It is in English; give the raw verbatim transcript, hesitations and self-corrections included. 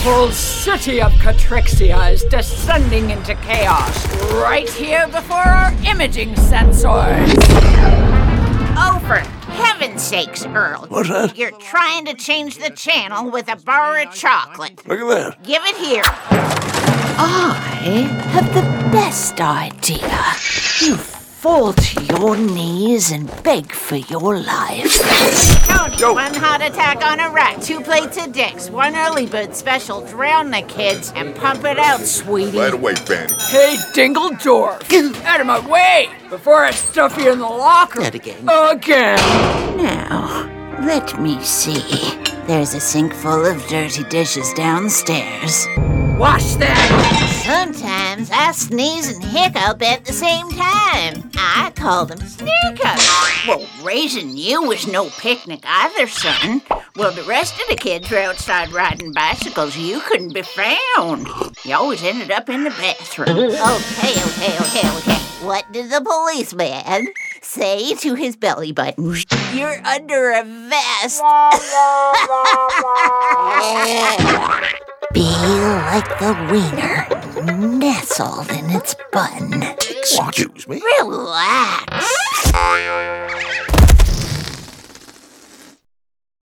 whole city of Catrixia is descending into chaos right here before our imaging sensors. Oh, for heaven's sakes, Earl. What's that? You're trying to change the channel with a bar of chocolate. Look at that. Give it here. I have the best idea. You fall to your knees and beg for your life. Tony, Go. one hot attack on a rat, two plates of dicks, one early bird special, drown the kids, and pump it out, sweetie. Right away, Fanny. Hey, Dingledorf, out of my way before I stuff you in the locker. Not again. Again. Now, let me see. There's a sink full of dirty dishes downstairs. Wash that. Sometimes I sneeze and hiccup at the same time. I call them sneakups. Well, raising you was no picnic either, son. Well, the rest of the kids were outside riding bicycles. You couldn't be found. You always ended up in the bathroom. Okay, okay, okay, okay. What did the policeman say to his belly button? You're under a vest. Be like the wiener, nestled in its bun. Excuse me? Relax.